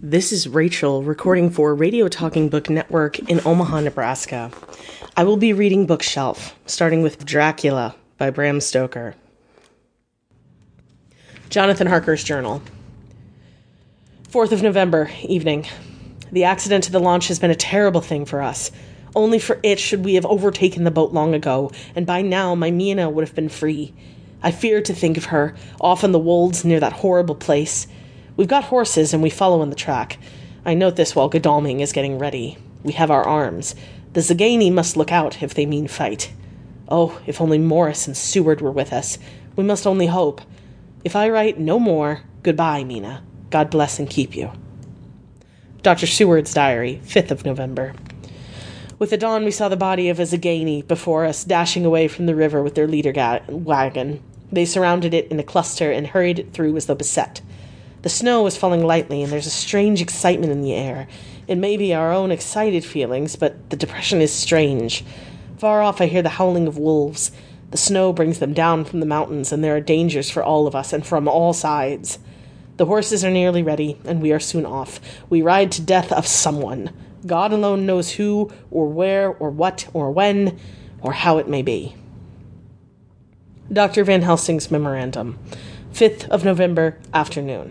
This is Rachel, recording for Radio Talking Book Network in Omaha, Nebraska. I will be reading Bookshelf, starting with Dracula by Bram Stoker. Jonathan Harker's Journal. 4th of November, evening. The accident to the launch has been a terrible thing for us. Only for it should we have overtaken the boat long ago, and by now my Mina would have been free. I fear to think of her, off in the wolds near that horrible place. We've got horses, and we follow in the track. I note this while Godalming is getting ready. We have our arms. The Zagaini must look out if they mean fight. Oh, if only Morris and Seward were with us. We must only hope. If I write no more, goodbye, Mina. God bless and keep you. Dr. Seward's Diary, 5th of November. With the dawn, we saw the body of a Zagaini before us, dashing away from the river with their leader wagon. They surrounded it in a cluster and hurried it through as though beset. The snow was falling lightly, and there's a strange excitement in the air. It may be our own excited feelings, but the depression is strange. Far off I hear the howling of wolves. The snow brings them down from the mountains, and there are dangers for all of us, and from all sides. The horses are nearly ready, and we are soon off. We ride to death of someone. God alone knows who, or where, or what, or when, or how it may be. Dr. Van Helsing's Memorandum. 5th of November, afternoon.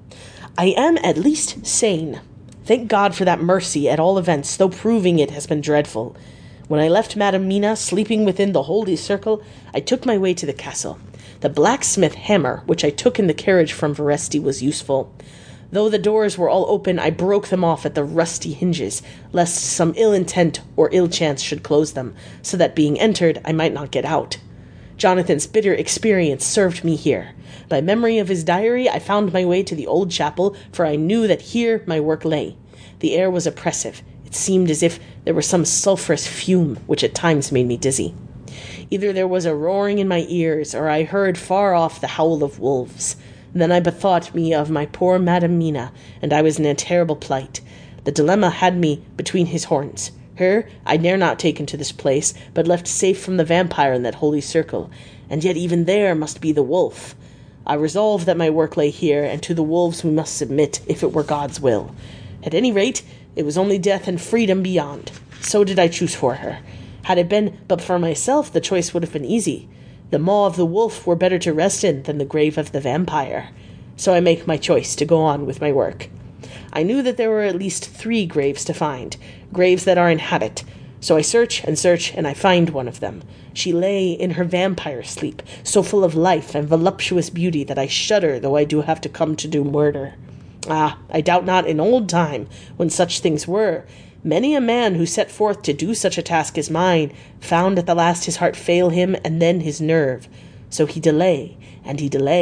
I am at least sane. Thank God for that mercy, at all events, though proving it has been dreadful. When I left Madam Mina sleeping within the holy circle, I took my way to the castle. The blacksmith hammer, which I took in the carriage from Veresti, was useful. Though the doors were all open, I broke them off at the rusty hinges, lest some ill intent or ill chance should close them, so that being entered, I might not get out. Jonathan's bitter experience served me here. By memory of his diary, I found my way to the old chapel, for I knew that here my work lay. The air was oppressive. It seemed as if there were some sulphurous fume, which at times made me dizzy. Either there was a roaring in my ears, or I heard far off the howl of wolves. Then I bethought me of my poor Madam Mina, and I was in a terrible plight. The dilemma had me between his horns. Her I dare not take into this place, but left safe from the vampire in that holy circle, and yet even there must be the wolf. I resolved that my work lay here, and to the wolves we must submit, if it were God's will. At any rate, it was only death and freedom beyond. So did I choose for her. Had it been but for myself, the choice would have been easy. The maw of the wolf were better to rest in than the grave of the vampire. So I make my choice to go on with my work. I knew that there were at least 3 graves to find, graves that are in habit. So I search, and I find one of them. She lay in her vampire sleep, so full of life and voluptuous beauty that I shudder, though I do have to come to do murder. Ah, I doubt not in old time, when such things were, many a man who set forth to do such a task as mine found at the last his heart fail him, and then his nerve. So he delay, and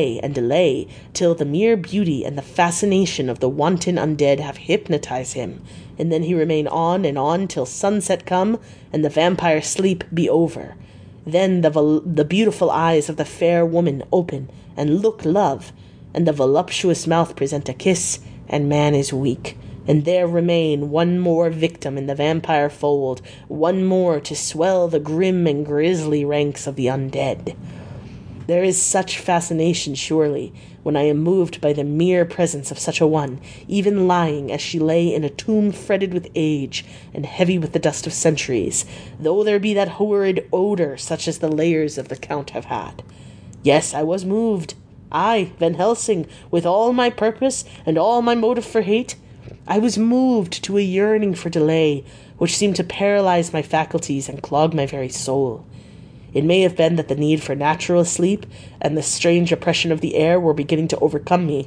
delay, till the mere beauty and the fascination of the wanton undead have hypnotized him, and then he remain on and on till sunset come, and the vampire sleep be over. Then the beautiful eyes of the fair woman open, and look love, and the voluptuous mouth present a kiss, and man is weak, and there remain one more victim in the vampire fold, one more to swell the grim and grisly ranks of the undead. There is such fascination, surely, when I am moved by the mere presence of such a one, even lying as she lay in a tomb fretted with age and heavy with the dust of centuries, though there be that horrid odour such as the layers of the Count have had. Yes, I was moved. I, Van Helsing, with all my purpose and all my motive for hate, I was moved to a yearning for delay, which seemed to paralyze my faculties and clog my very soul. It may have been that the need for natural sleep and the strange oppression of the air were beginning to overcome me.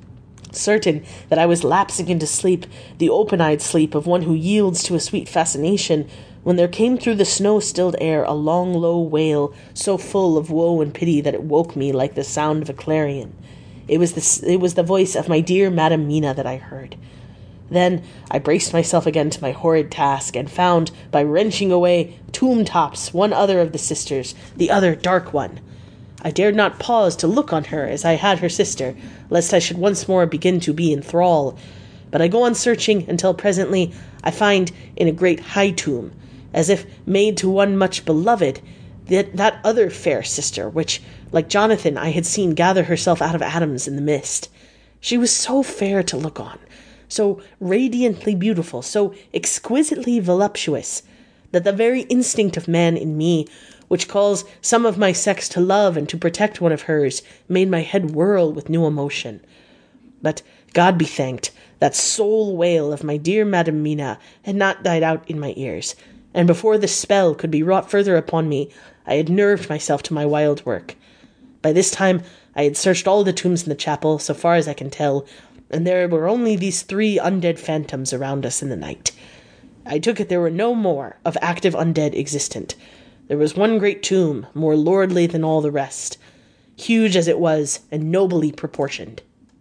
Certain that I was lapsing into sleep, the open-eyed sleep of one who yields to a sweet fascination, when there came through the snow-stilled air a long, low wail, so full of woe and pity that it woke me like the sound of a clarion. It was the voice of my dear Madam Mina that I heard. Then I braced myself again to my horrid task, and found, by wrenching away tomb tops, one other of the sisters, the other dark one. I dared not pause to look on her as I had her sister, lest I should once more begin to be in thrall. But I go on searching until presently I find in a great high tomb, as if made to one much beloved, that other fair sister, which, like Jonathan, I had seen gather herself out of atoms in the mist. She was so fair to look on, so radiantly beautiful, so exquisitely voluptuous, that the very instinct of man in me, which calls some of my sex to love and to protect one of hers, made my head whirl with new emotion. But, God be thanked, that soul wail of my dear Madam Mina had not died out in my ears, and before the spell could be wrought further upon me, I had nerved myself to my wild work. By this time I had searched all the tombs in the chapel, so far as I can tell, and there were only these 3 undead phantoms around us in the night. I took it there were no more of active undead existent. There was one great tomb, more lordly than all the rest, huge as it was, and nobly proportioned.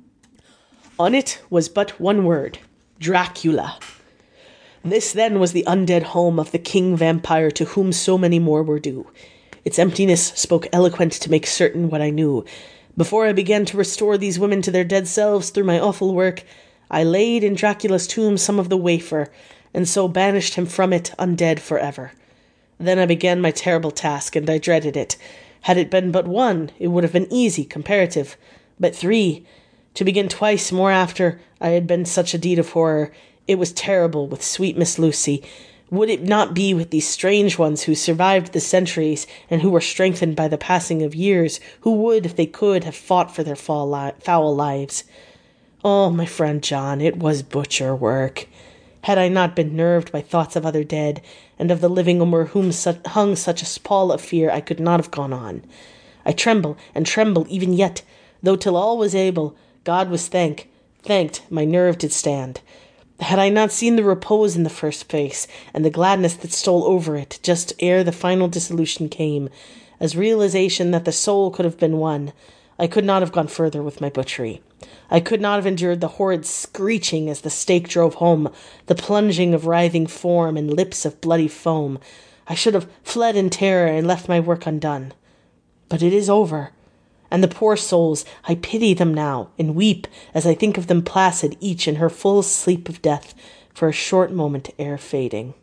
On it was but one word, Dracula. This then was the undead home of the king vampire to whom so many more were due. Its emptiness spoke eloquent to make certain what I knew. Before I began to restore these women to their dead selves through my awful work, I laid in Dracula's tomb some of the wafer, and so banished him from it undead forever. Then I began my terrible task, and I dreaded it. Had it been but 1, it would have been easy, comparative. But 3, to begin twice more after I had been such a deed of horror, it was terrible with sweet Miss Lucy. Would it not be with these strange ones who survived the centuries, and who were strengthened by the passing of years, who would, if they could, have fought for their foul lives? Oh, my friend John, it was butcher work. Had I not been nerved by thoughts of other dead, and of the living over whom hung such a pall of fear, I could not have gone on. I tremble, and tremble even yet, though till all was able, God was thanked, my nerve did stand. Had I not seen the repose in the first face, and the gladness that stole over it, just ere the final dissolution came, as realization that the soul could have been one, I could not have gone further with my butchery. I could not have endured the horrid screeching as the stake drove home, the plunging of writhing form and lips of bloody foam. I should have fled in terror and left my work undone. But it is over. And the poor souls, I pity them now, and weep as I think of them placid, each in her full sleep of death, for a short moment ere fading.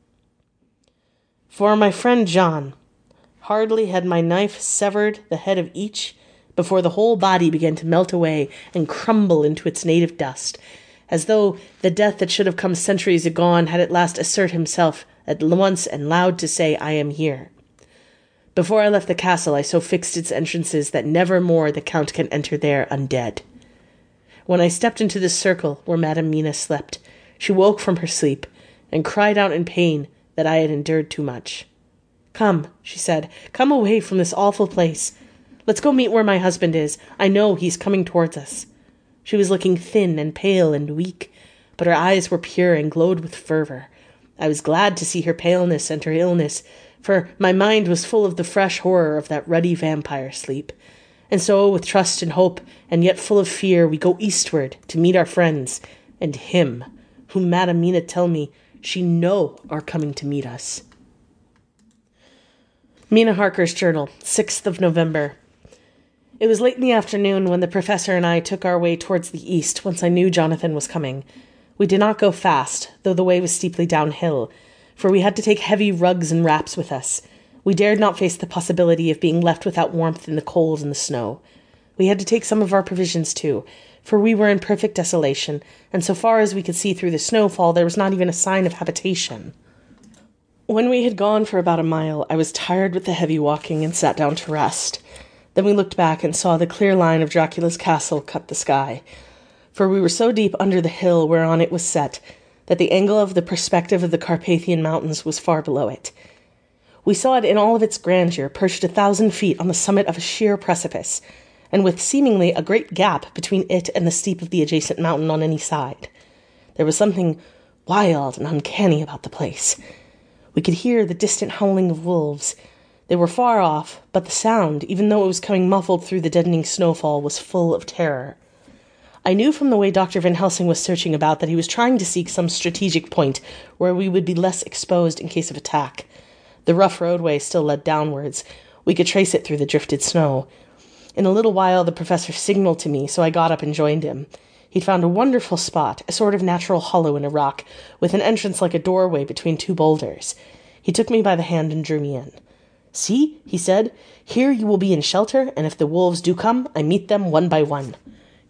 For my friend John, hardly had my knife severed the head of each, before the whole body began to melt away and crumble into its native dust, as though the death that should have come centuries agone had at last assert himself at once and loud to say, I am here. Before I left the castle, I so fixed its entrances that never more the Count can enter there undead. When I stepped into the circle where Madam Mina slept, she woke from her sleep, and cried out in pain that I had endured too much. Come, she said, come away from this awful place. Let's go meet where my husband is. I know he's coming towards us. She was looking thin and pale and weak, but her eyes were pure and glowed with fervor. I was glad to see her paleness and her illness, for my mind was full of the fresh horror of that ruddy vampire sleep. And so, with trust and hope, and yet full of fear, we go eastward to meet our friends, and him, whom Madam Mina tell me she know are coming to meet us. Mina Harker's Journal, 6th of November. It was late in the afternoon when the professor and I took our way towards the east, once I knew Jonathan was coming. We did not go fast, though the way was steeply downhill, for we had to take heavy rugs and wraps with us. We dared not face the possibility of being left without warmth in the cold and the snow. We had to take some of our provisions, too, for we were in perfect desolation, and so far as we could see through the snowfall, there was not even a sign of habitation. When we had gone for about a mile, I was tired with the heavy walking and sat down to rest. Then we looked back and saw the clear line of Dracula's castle cut the sky, for we were so deep under the hill whereon it was set that the angle of the perspective of the Carpathian Mountains was far below it. We saw it in all of its grandeur, perched 1,000 feet on the summit of a sheer precipice, and with seemingly a great gap between it and the steep of the adjacent mountain on any side. There was something wild and uncanny about the place. We could hear the distant howling of wolves. They were far off, but the sound, even though it was coming muffled through the deadening snowfall, was full of terror. I knew from the way Dr. Van Helsing was searching about that he was trying to seek some strategic point where we would be less exposed in case of attack. The rough roadway still led downwards. We could trace it through the drifted snow. In a little while the professor signaled to me, so I got up and joined him. He'd found a wonderful spot, a sort of natural hollow in a rock, with an entrance like a doorway between 2 boulders. He took me by the hand and drew me in. "See," he said, "here you will be in shelter, and if the wolves do come, I meet them one by one." He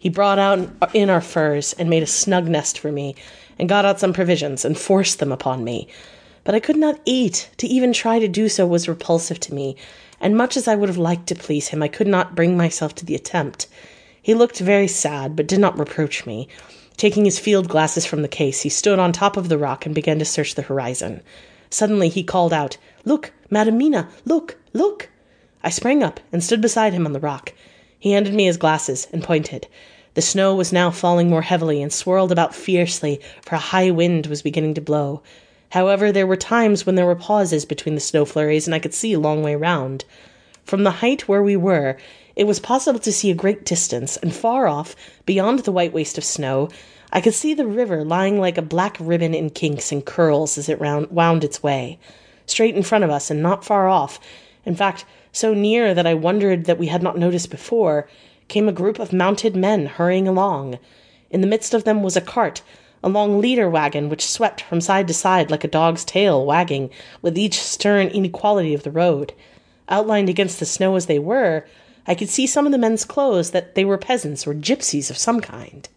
He brought out in our furs and made a snug nest for me, and got out some provisions and forced them upon me. But I could not eat. To even try to do so was repulsive to me, and much as I would have liked to please him, I could not bring myself to the attempt. He looked very sad, but did not reproach me. Taking his field glasses from the case, he stood on top of the rock and began to search the horizon. Suddenly he called out, "Look, Madam Mina, look, look!" I sprang up and stood beside him on the rock. He handed me his glasses and pointed. The snow was now falling more heavily and swirled about fiercely, for a high wind was beginning to blow. However, there were times when there were pauses between the snow flurries, and I could see a long way round. From the height where we were, it was possible to see a great distance, and far off, beyond the white waste of snow, I could see the river lying like a black ribbon in kinks and curls as it wound its way. Straight in front of us, and not far off, in fact, so near that I wondered that we had not noticed before, came a group of mounted men hurrying along. In the midst of them was a cart, a long leader wagon which swept from side to side like a dog's tail wagging with each stern inequality of the road. Outlined against the snow as they were, I could see some of the men's clothes that they were peasants or gypsies of some kind.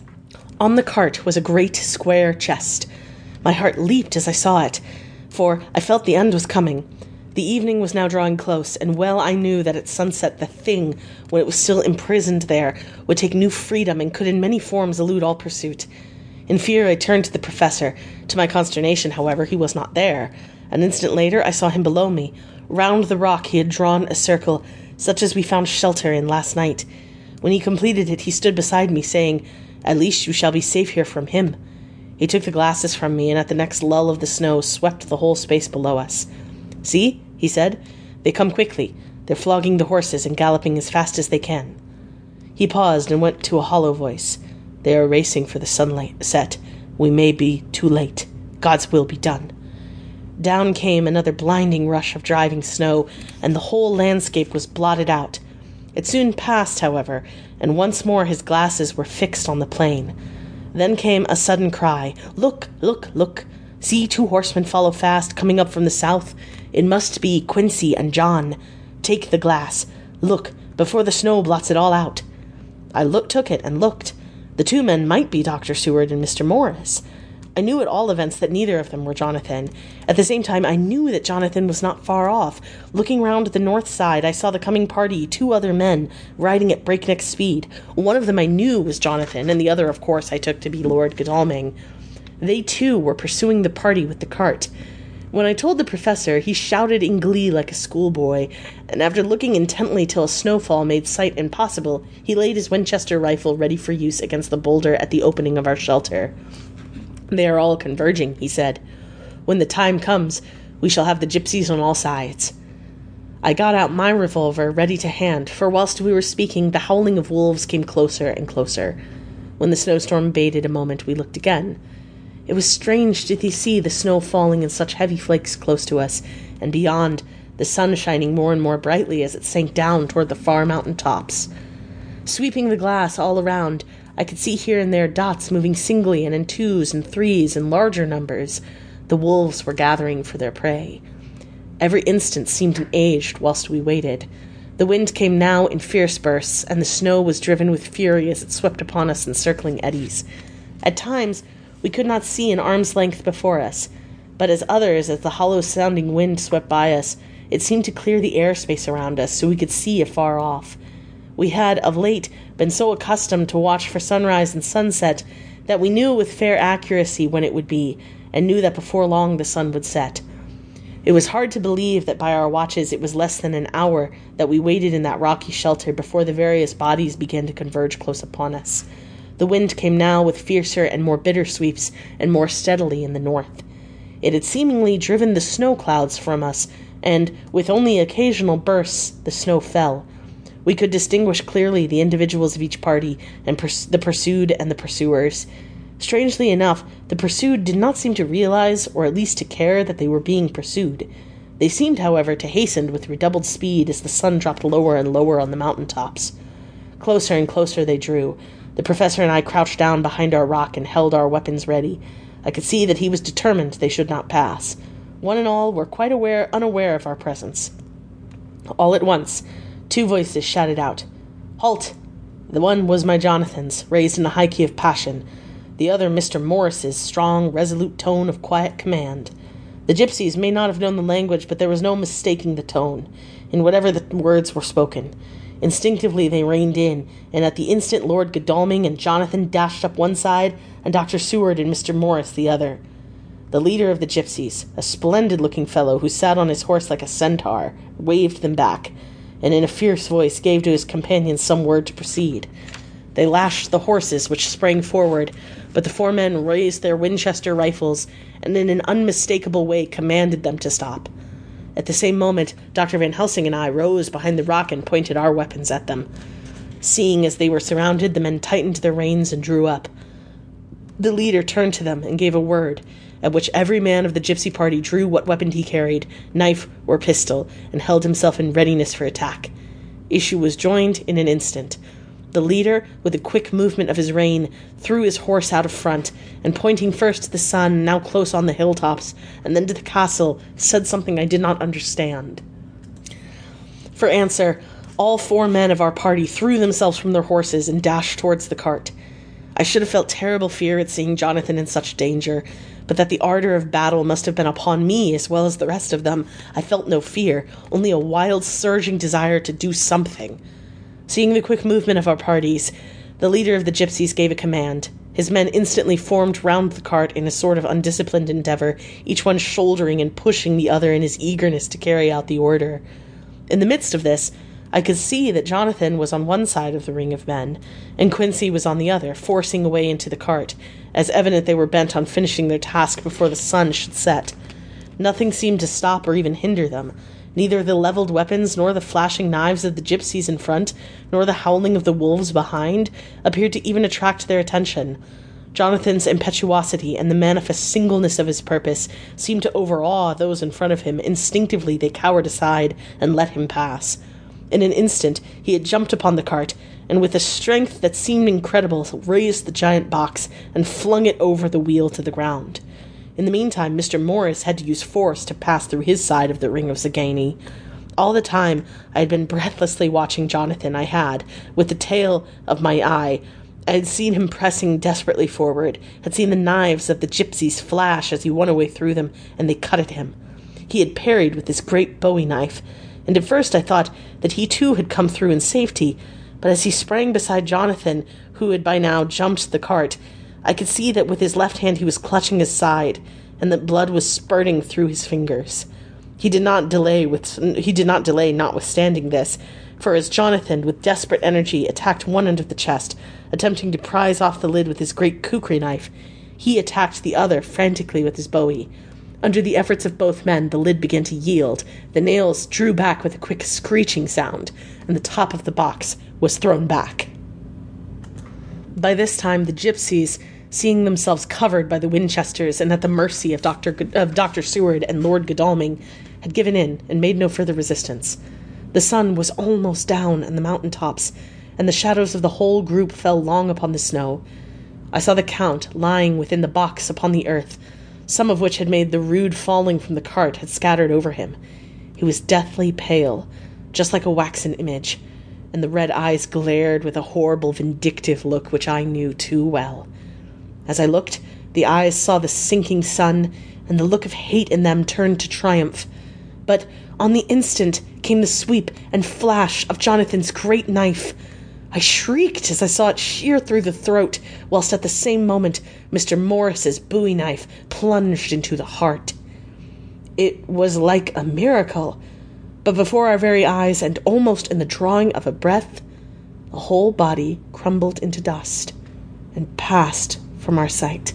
On the cart was a great square chest. My heart leaped as I saw it, for I felt the end was coming. The evening was now drawing close, and well I knew that at sunset the thing, when it was still imprisoned there, would take new freedom and could in many forms elude all pursuit. In fear I turned to the professor. To my consternation, however, he was not there. An instant later I saw him below me. Round the rock he had drawn a circle, such as we found shelter in last night. When he completed it, he stood beside me, saying, "At least you shall be safe here from him." He took the glasses from me, and at the next lull of the snow swept the whole space below us. "See," he said, "they come quickly. They're flogging the horses and galloping as fast as they can." He paused and went to a hollow voice. "They are racing for the sunset. We may be too late. God's will be done." Down came another blinding rush of driving snow, and the whole landscape was blotted out. It soon passed, however, and once more his glasses were fixed on the plain. Then came a sudden cry, "Look, look, look! See, 2 horsemen follow fast, coming up from the south. It must be Quincy and John. Take the glass. Look, before the snow blots it all out." I took it and looked. The 2 men might be Dr. Seward and Mr. Morris. I knew at all events that neither of them were Jonathan. At the same time, I knew that Jonathan was not far off. Looking round the north side, I saw the coming party, 2 other men, riding at breakneck speed. One of them I knew was Jonathan, and the other, of course, I took to be Lord Godalming. They, too, were pursuing the party with the cart. When I told the professor, he shouted in glee like a schoolboy, and after looking intently till a snowfall made sight impossible, he laid his Winchester rifle ready for use against the boulder at the opening of our shelter. "They are all converging," he said. "When the time comes, we shall have the gypsies on all sides." I got out my revolver ready to hand, for whilst we were speaking, the howling of wolves came closer and closer. When the snowstorm abated a moment, we looked again. It was strange to see the snow falling in such heavy flakes close to us, and beyond, the sun shining more and more brightly as it sank down toward the far mountain tops. Sweeping the glass all around, I could see here and there dots moving singly and in 2s and 3s and larger numbers. The wolves were gathering for their prey. Every instant seemed an age whilst we waited. The wind came now in fierce bursts, and the snow was driven with fury as it swept upon us in circling eddies. At times we could not see an arm's length before us, but as the hollow-sounding wind swept by us, it seemed to clear the airspace around us so we could see afar off. We had, of late, been so accustomed to watch for sunrise and sunset that we knew with fair accuracy when it would be, and knew that before long the sun would set. It was hard to believe that by our watches it was less than an hour that we waited in that rocky shelter before the various bodies began to converge close upon us. The wind came now with fiercer and more bitter sweeps, and more steadily in the north. It had seemingly driven the snow clouds from us, and, with only occasional bursts, the snow fell. We could distinguish clearly the individuals of each party, and the pursued and the pursuers. Strangely enough, the pursued did not seem to realize, or at least to care, that they were being pursued. They seemed, however, to hasten with redoubled speed as the sun dropped lower and lower on the mountain tops. Closer and closer they drew. The professor and I crouched down behind our rock and held our weapons ready. I could see that he was determined they should not pass. One and all were quite unaware of our presence. All at once, 2 voices shouted out, "Halt!" The one was my Jonathan's, raised in a high key of passion. The other Mr. Morris's strong, resolute tone of quiet command. The gypsies may not have known the language, but there was no mistaking the tone, in whatever the words were spoken. Instinctively they reined in, and at the instant Lord Godalming and Jonathan dashed up one side, and Dr. Seward and Mr. Morris the other. The leader of the gypsies, a splendid-looking fellow who sat on his horse like a centaur, waved them back, and in a fierce voice gave to his companions some word to proceed. They lashed the horses, which sprang forward, but the 4 men raised their Winchester rifles, and in an unmistakable way commanded them to stop. At the same moment, Dr. Van Helsing and I rose behind the rock and pointed our weapons at them. Seeing as they were surrounded, the men tightened their reins and drew up. The leader turned to them and gave a word, at which every man of the gypsy party drew what weapon he carried, knife or pistol, and held himself in readiness for attack. Issue was joined in an instant. The leader, with a quick movement of his rein, threw his horse out of front, and pointing first to the sun, now close on the hilltops, and then to the castle, said something I did not understand. For answer, all 4 men of our party threw themselves from their horses and dashed towards the cart. I should have felt terrible fear at seeing Jonathan in such danger, but that the ardor of battle must have been upon me as well as the rest of them. I felt no fear, only a wild, surging desire to do something. Seeing the quick movement of our parties, the leader of the gypsies gave a command. His men instantly formed round the cart in a sort of undisciplined endeavor, each one shouldering and pushing the other in his eagerness to carry out the order. In the midst of this, I could see that Jonathan was on one side of the ring of men, and Quincy was on the other, forcing a way into the cart, as evident they were bent on finishing their task before the sun should set. Nothing seemed to stop or even hinder them. Neither the levelled weapons nor the flashing knives of the gypsies in front, nor the howling of the wolves behind, appeared to even attract their attention. Jonathan's impetuosity and the manifest singleness of his purpose seemed to overawe those in front of him. Instinctively they cowered aside and let him pass. In an instant he had jumped upon the cart, and with a strength that seemed incredible raised the giant box and flung it over the wheel to the ground. In the meantime, Mr. Morris had to use force to pass through his side of the ring of Zagani. All the time I had been breathlessly watching Jonathan. I had, with the tail of my eye, I had seen him pressing desperately forward, had seen the knives of the gypsies flash as he won a way through them, and they cut at him. He had parried with his great bowie knife, and at first I thought that he too had come through in safety, but as he sprang beside Jonathan, who had by now jumped the cart, I could see that with his left hand he was clutching his side, and that blood was spurting through his fingers. He did not delay notwithstanding this, for as Jonathan, with desperate energy, attacked one end of the chest, attempting to prise off the lid with his great kukri knife, he attacked the other frantically with his bowie. Under the efforts of both men, the lid began to yield, the nails drew back with a quick screeching sound, and the top of the box was thrown back. By this time, the gypsies, seeing themselves covered by the Winchesters and at the mercy of Dr. Seward and Lord Godalming, had given in and made no further resistance. The sun was almost down on the mountain tops, and the shadows of the whole group fell long upon the snow. I saw the Count lying within the box upon the earth, some of which had made the rude falling from the cart had scattered over him. He was deathly pale, just like a waxen image, and the red eyes glared with a horrible vindictive look which I knew too well. As I looked, the eyes saw the sinking sun, and the look of hate in them turned to triumph. But on the instant came the sweep and flash of Jonathan's great knife. I shrieked as I saw it shear through the throat, whilst at the same moment Mr. Morris's bowie knife plunged into the heart. It was like a miracle, but before our very eyes, and almost in the drawing of a breath, the whole body crumbled into dust and passed from our sight.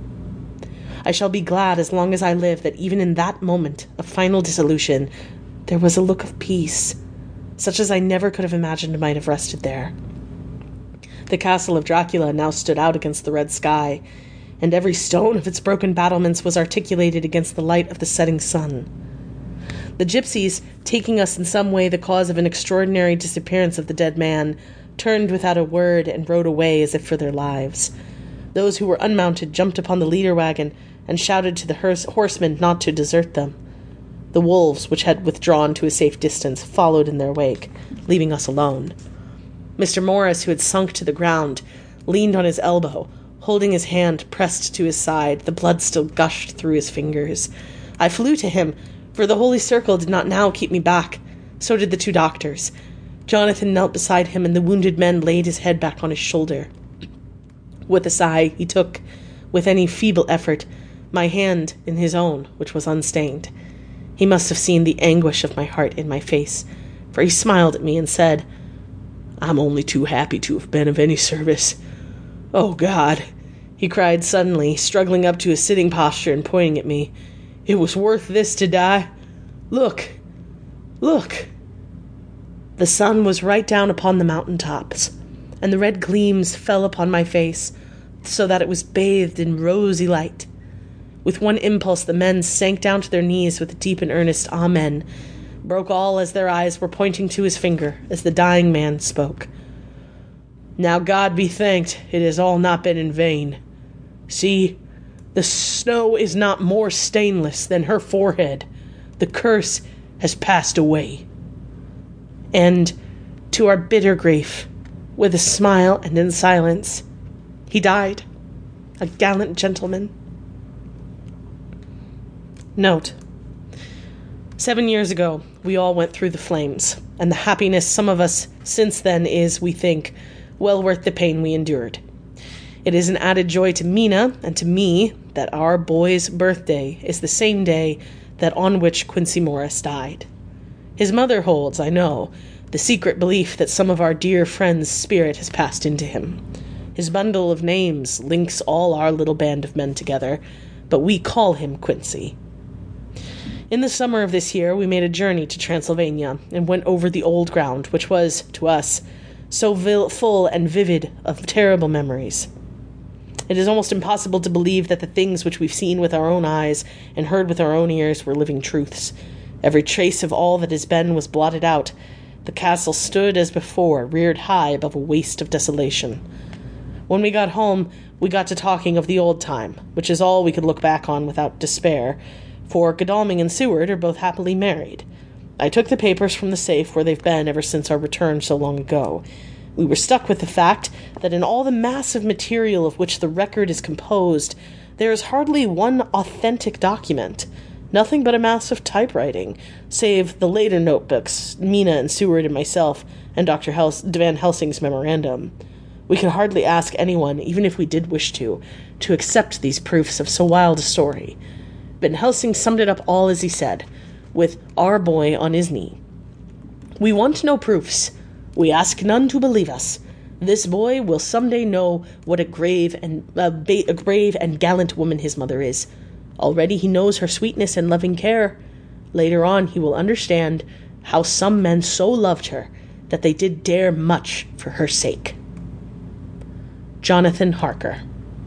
I shall be glad as long as I live that even in that moment of final dissolution there was a look of peace, such as I never could have imagined might have rested there. The castle of Dracula now stood out against the red sky, and every stone of its broken battlements was articulated against the light of the setting sun. The gypsies, taking us in some way the cause of an extraordinary disappearance of the dead man, turned without a word and rode away as if for their lives. Those who were unmounted jumped upon the leader wagon and shouted to the horsemen not to desert them. The wolves, which had withdrawn to a safe distance, followed in their wake, leaving us alone. Mr. Morris, who had sunk to the ground, leaned on his elbow, holding his hand pressed to his side. The blood still gushed through his fingers. I flew to him, for the Holy Circle did not now keep me back. So did the two doctors. Jonathan knelt beside him, and the wounded man laid his head back on his shoulder. With a sigh, he took, with any feeble effort, my hand in his own, which was unstained. He must have seen the anguish of my heart in my face, for he smiled at me and said, "I'm only too happy to have been of any service. Oh, God," he cried suddenly, struggling up to a sitting posture and pointing at me. "It was worth this to die. Look, look." The sun was right down upon the mountain tops, and the red gleams fell upon my face, so that it was bathed in rosy light. With one impulse the men sank down to their knees with a deep and earnest Amen, broke all as their eyes were pointing to his finger as the dying man spoke. "Now God be thanked, it has all not been in vain. See, the snow is not more stainless than her forehead. The curse has passed away." And, to our bitter grief, with a smile and in silence, he died, a gallant gentleman. Note: 7 years ago, we all went through the flames, and the happiness some of us since then is, we think, well worth the pain we endured. It is an added joy to Mina and to me that our boy's birthday is the same day that on which Quincy Morris died. His mother holds, I know, the secret belief that some of our dear friend's spirit has passed into him. His bundle of names links all our little band of men together, but we call him Quincy. In the summer of this year, we made a journey to Transylvania and went over the old ground, which was, to us, so full and vivid of terrible memories. It is almost impossible to believe that the things which we've seen with our own eyes and heard with our own ears were living truths. Every trace of all that has been was blotted out. The castle stood as before, reared high above a waste of desolation. When we got home, we got to talking of the old time, which is all we could look back on without despair, for Godalming and Seward are both happily married. I took the papers from the safe where they've been ever since our return so long ago. We were struck with the fact that in all the massive material of which the record is composed, there is hardly one authentic document, nothing but a mass of typewriting, save the later notebooks, Mina and Seward and myself, and Dr. Van Helsing's memorandum. We could hardly ask anyone, even if we did wish to accept these proofs of so wild a story. Van Helsing summed it up all as he said, with our boy on his knee. "We want no proofs. We ask none to believe us. This boy will someday know what a grave and gallant woman his mother is. Already he knows her sweetness and loving care. Later on he will understand how some men so loved her that they did dare much for her sake." Jonathan Harker.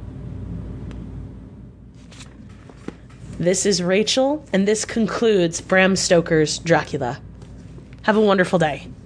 This is Rachel, and this concludes Bram Stoker's Dracula. Have a wonderful day.